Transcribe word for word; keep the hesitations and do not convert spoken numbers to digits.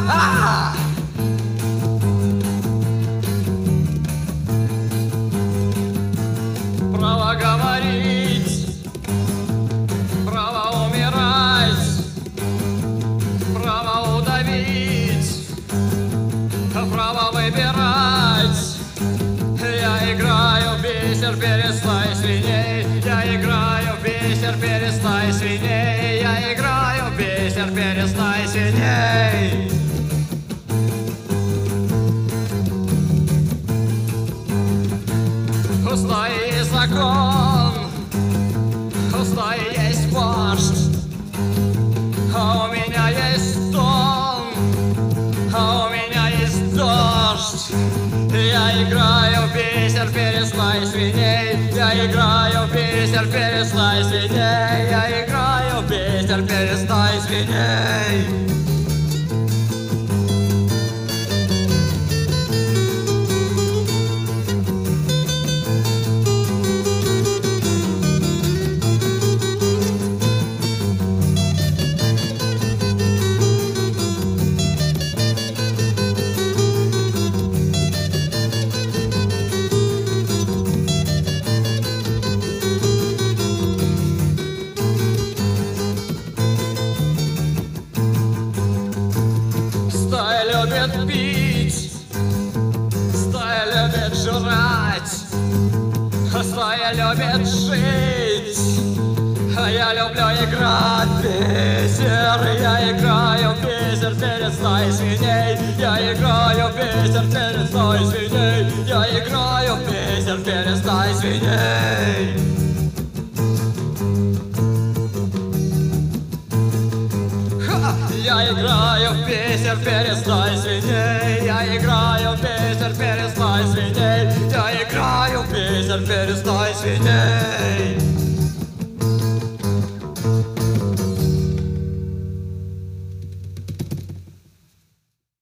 Право говорить, право умирать, право удавить, право выбирать. Я играю в бисер, перестай свиней. Я играю в бисер, перестай свиней. Я играю в бисер, перестай свиней. Пустой закон, пустой есть вождь, а у меня есть дом, а у меня есть дождь. Я играю в бисер, перестай свиней. Я играю в бисер, перестай свиней. Я играю в бисер, перестай свиней. Стая любит пить, стая любит жрать, стая любит жить, а я люблю играть в бисер. Я играю в бисер, перестай свиней. Я играю в бисер, перестай свиней. Я играю в бисер, перестай свиней. Я играю в бисер, перестай свиней. Я играю в бисер, перестай свиней. Я играю в бисер, перестай свиней.